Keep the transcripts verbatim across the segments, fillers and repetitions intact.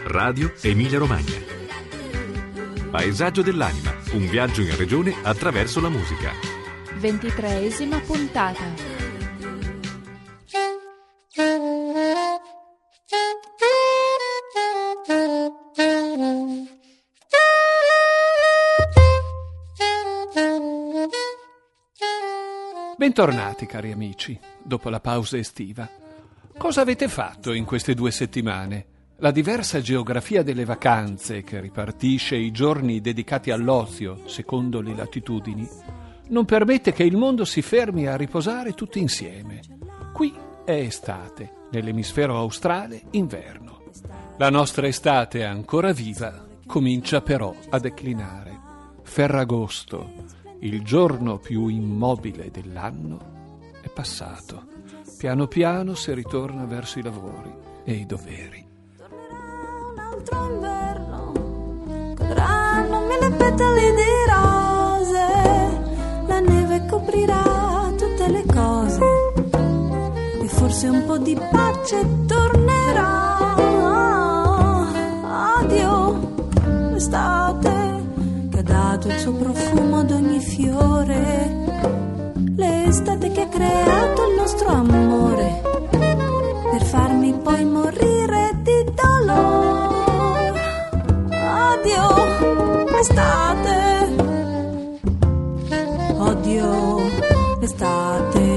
Radio Emilia Romagna. Paesaggio dell'anima, un viaggio in regione attraverso la musica. Ventitreesima puntata. Bentornati cari amici, dopo la pausa estiva. Cosa avete fatto in queste due settimane? La diversa geografia delle vacanze, che ripartisce i giorni dedicati all'ozio secondo le latitudini, non permette che il mondo si fermi a riposare tutti insieme. Qui è estate, nell'emisfero australe inverno. La nostra estate ancora viva comincia però a declinare. Ferragosto, il giorno più immobile dell'anno, è passato. Piano piano si ritorna verso i lavori e i doveri. Tornerà un altro inverno, cadranno mille petali di rose, la neve coprirà tutte le cose e forse un po' di pace tornerà. Addio, l'estate che ha dato il suo profumo ad ogni fiore, l'estate che ha creato il nostro amore per farmi poi morire di dolore. Addio, l'estate, odio l'estate.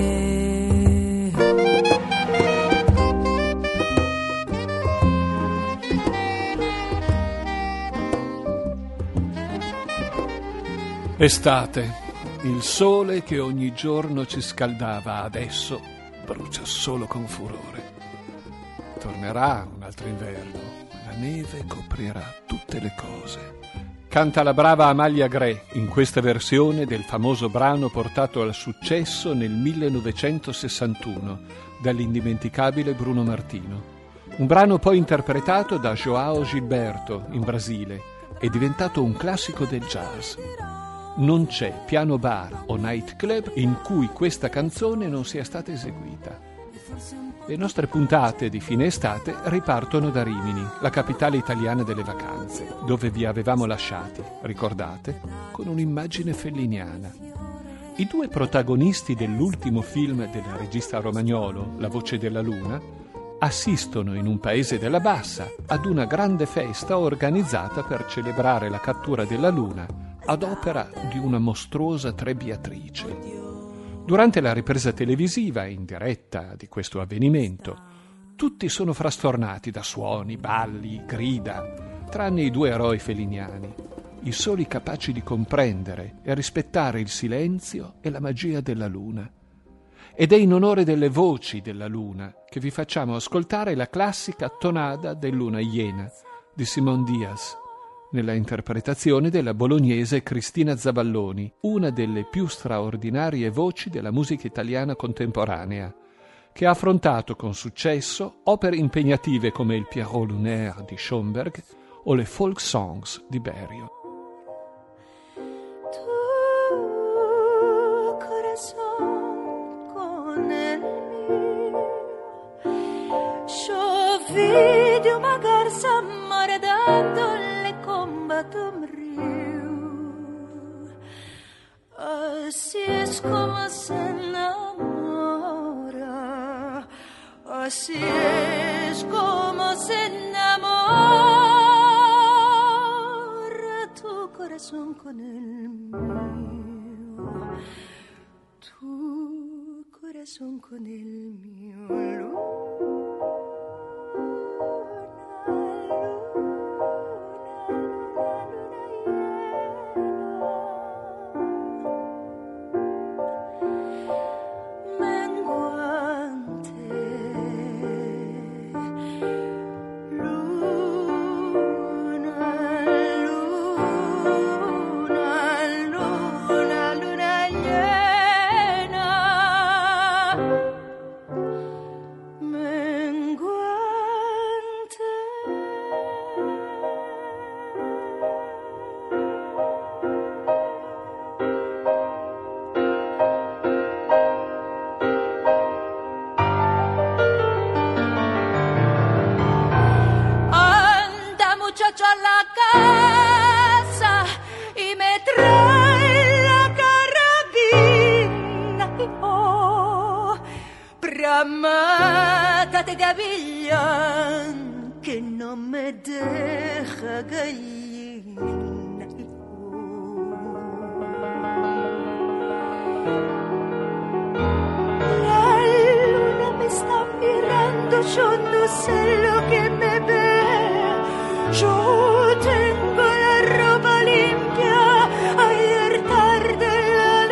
Estate, il sole che ogni giorno ci scaldava adesso brucia solo con furore. Tornerà un altro inverno, la neve coprirà tutte le cose. Canta la brava Amalia Gre in questa versione del famoso brano portato al successo nel millenovecentosessantuno dall'indimenticabile Bruno Martino. Un brano poi interpretato da João Gilberto in Brasile e diventato un classico del jazz. Non c'è piano bar o night club in cui questa canzone non sia stata eseguita. Le nostre puntate di fine estate ripartono da Rimini, la capitale italiana delle vacanze, dove vi avevamo lasciati, ricordate, con un'immagine felliniana. I due protagonisti dell'ultimo film del regista romagnolo, La voce della luna, assistono in un paese della Bassa ad una grande festa organizzata per celebrare la cattura della luna ad opera di una mostruosa trebbiatrice. Durante la ripresa televisiva in diretta di questo avvenimento, tutti sono frastornati da suoni, balli, grida, tranne i due eroi feliniani, i soli capaci di comprendere e rispettare il silenzio e la magia della luna. Ed è in onore delle voci della luna che vi facciamo ascoltare la classica tonada del Luna Iena di Simón Díaz, nella interpretazione della bolognese Cristina Zavalloni, una delle più straordinarie voci della musica italiana contemporanea, che ha affrontato con successo opere impegnative come il Pierrot Lunaire di Schoenberg o le folk songs di Berio. Tu corazón con el mío, yo vi de una garza maredando un río, así es como se enamora, así es como se enamora tu corazón con el mío, tu corazón con el mío. boca te gavillan que no me deja gallina. La luna me está mirando, yo no sé lo que me ve. Yo tengo la ropa limpia, ayer tarde la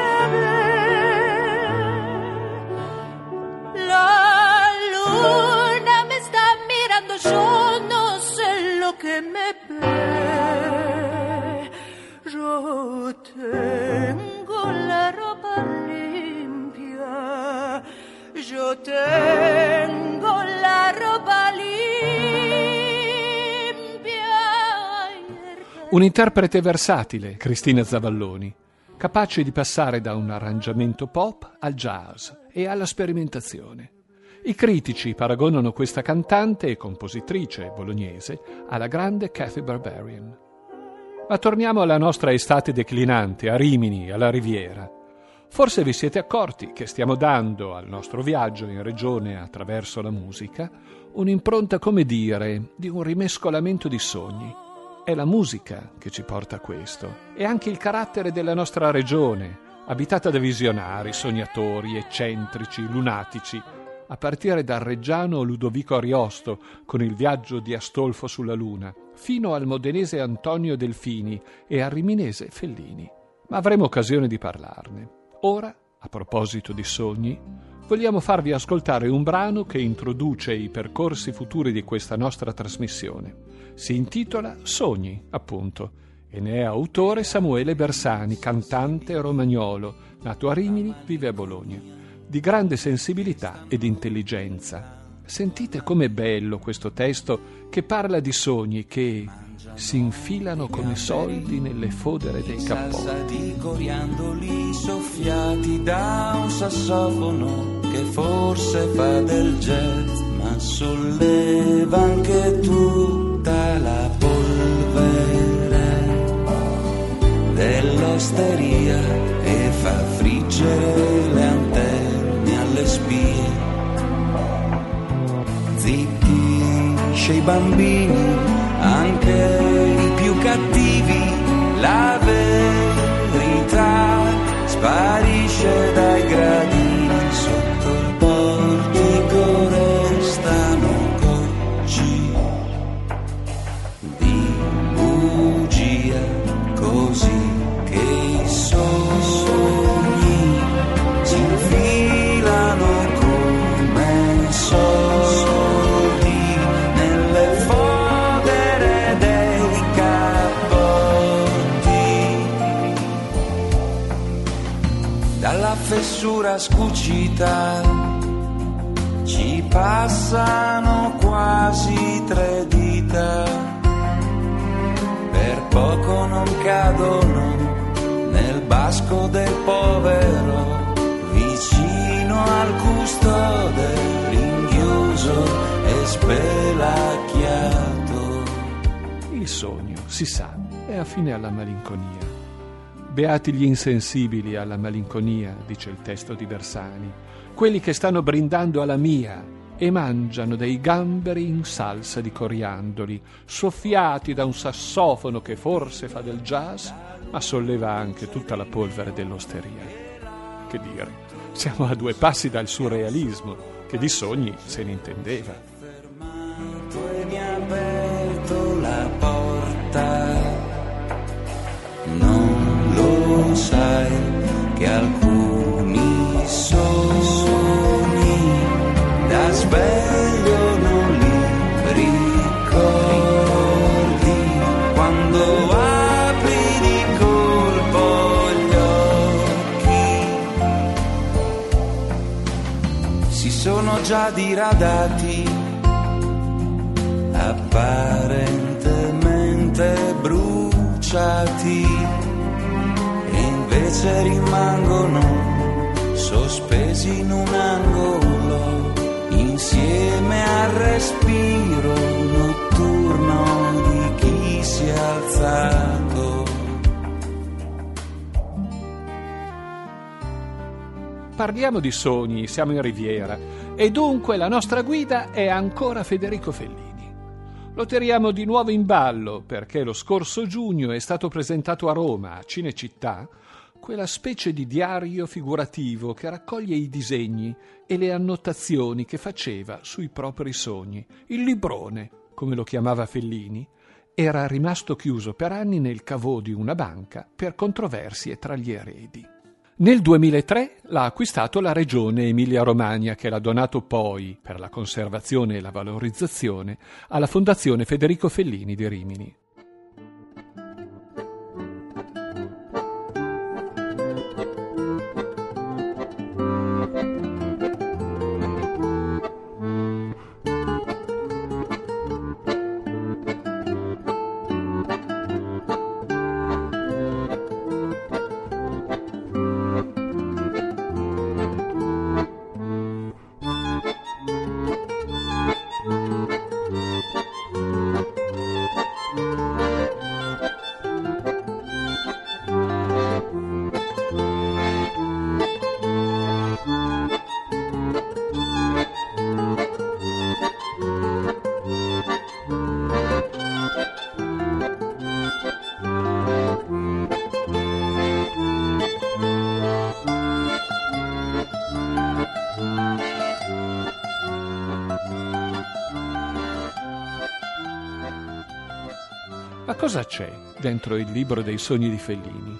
lavé. La luna me está mirando, yo no sé lo que me ve. Yo tengo la ropa limpia, yo tengo la ropa limpia. Un'interprete versatile, Cristina Zavalloni, capace di passare da un arrangiamento pop al jazz e alla sperimentazione. I critici paragonano questa cantante e compositrice bolognese alla grande Kathy Barbarian. Ma torniamo alla nostra estate declinante, a Rimini, alla Riviera. Forse vi siete accorti che stiamo dando al nostro viaggio in regione attraverso la musica un'impronta, come dire, di un rimescolamento di sogni. È la musica che ci porta a questo, e anche il carattere della nostra regione, abitata da visionari, sognatori, eccentrici, lunatici, a partire dal reggiano Ludovico Ariosto con il viaggio di Astolfo sulla Luna, fino al modenese Antonio Delfini e al riminese Fellini. Ma avremo occasione di parlarne. Ora, a proposito di sogni, vogliamo farvi ascoltare un brano che introduce i percorsi futuri di questa nostra trasmissione. Si intitola Sogni, appunto, e ne è autore Samuele Bersani, cantante romagnolo, nato a Rimini, vive a Bologna, di grande sensibilità ed intelligenza. Sentite com'è bello questo testo che parla di sogni che si infilano come soldi nelle fodere dei cappotti. Salsa di coriandoli soffiati da un sassofono che forse fa del jazz, ma solleva anche tutta la polvere dell'osteria e fa friggere le antenne alle spie. Zittisce i bambini, anche i più cattivi, la verità sparisce dai gradini, sotto il portico restano gocci di bugia, così che i sogni si infilano come soldi nelle fodere dei cappotti. Dalla fessura scucita ci passano quasi tre dita, per poco non cadono nel basco del povero, vicino al custode ringhioso e spelacchiato. Il sogno, si sa, è affine alla malinconia. Beati gli insensibili alla malinconia, dice il testo di Bersani, quelli che stanno brindando alla mia e mangiano dei gamberi in salsa di coriandoli, soffiati da un sassofono che forse fa del jazz, ma solleva anche tutta la polvere dell'osteria. Che dire, siamo a due passi dal surrealismo, che di sogni se ne intendeva. E mi ha aperto la porta, non lo sai che alcuni sogni da sveglio non li ricordi, quando apri di colpo gli occhi si sono già diradati, apparentemente bruciati, e invece rimangono sospesi in un angolo insieme al respiro notturno di chi si è alzato. parliamo di sogni, siamo in Riviera, e dunque la nostra guida è ancora Federico Fellini. Lo tiriamo di nuovo in ballo perché lo scorso giugno è stato presentato a Roma, a Cinecittà, quella specie di diario figurativo che raccoglie i disegni e le annotazioni che faceva sui propri sogni. Il librone, come lo chiamava Fellini, era rimasto chiuso per anni nel caveau di una banca per controversie tra gli eredi. Nel duemilatré l'ha acquistato la regione Emilia-Romagna, che l'ha donato poi, per la conservazione e la valorizzazione, alla Fondazione Federico Fellini di Rimini. Ma cosa c'è dentro il libro dei sogni di Fellini?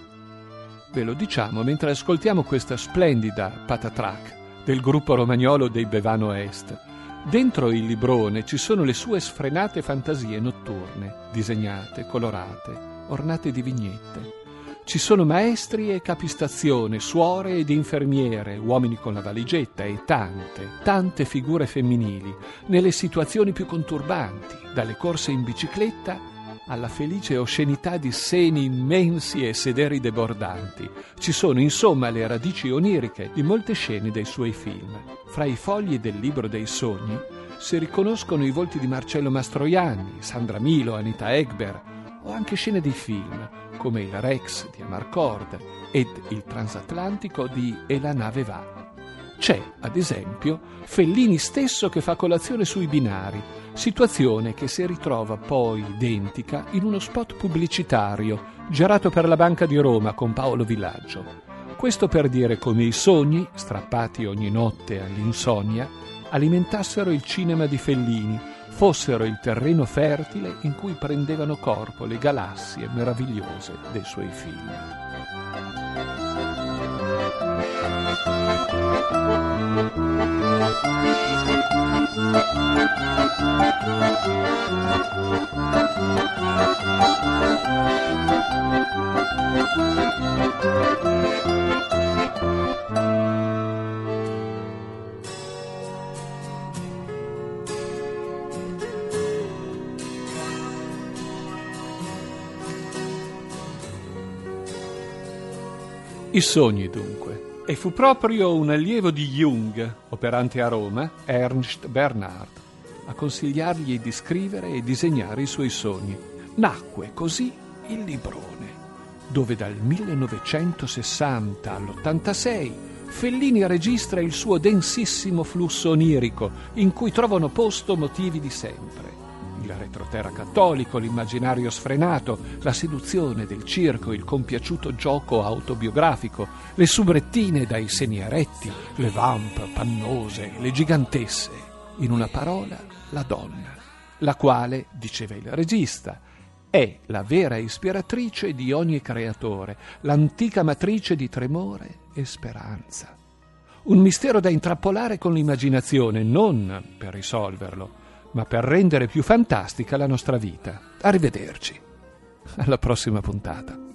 Ve lo diciamo mentre ascoltiamo questa splendida patatrack del gruppo romagnolo dei Bevano Est. Dentro il librone ci sono le sue sfrenate fantasie notturne, disegnate, colorate, ornate di vignette. Ci sono maestri e capistazione, suore ed infermiere, uomini con la valigetta e tante, tante figure femminili, nelle situazioni più conturbanti, dalle corse in bicicletta alla felice oscenità di seni immensi e sederi debordanti. Ci sono insomma le radici oniriche di molte scene dei suoi film. Fra i fogli del libro dei sogni si riconoscono i volti di Marcello Mastroianni, Sandra Milo, Anita Ekberg, o anche scene di film come il Rex di Amarcord ed il Transatlantico di E la nave va. C'è, ad esempio, Fellini stesso che fa colazione sui binari, situazione che si ritrova poi identica in uno spot pubblicitario girato per la Banca di Roma con Paolo Villaggio. Questo per dire come i sogni, strappati ogni notte all'insonnia, alimentassero il cinema di Fellini, fossero il terreno fertile in cui prendevano corpo le galassie meravigliose dei suoi film. I sogni, dunque. E fu proprio un allievo di Jung, operante a Roma, Ernst Bernhard, a consigliargli di scrivere e disegnare i suoi sogni. Nacque così il librone, dove dal millenovecentosessanta all'ottantasei Fellini registra il suo densissimo flusso onirico, in cui trovano posto motivi di sempre. Il retroterra cattolico, l'immaginario sfrenato, la seduzione del circo, il compiaciuto gioco autobiografico, le subrettine dai seni eretti, le vamp pannose, le gigantesse. In una parola, la donna, la quale, diceva il regista, è la vera ispiratrice di ogni creatore, l'antica matrice di tremore e speranza. Un mistero da intrappolare con l'immaginazione, non per risolverlo, ma per rendere più fantastica la nostra vita. Arrivederci. Alla prossima puntata.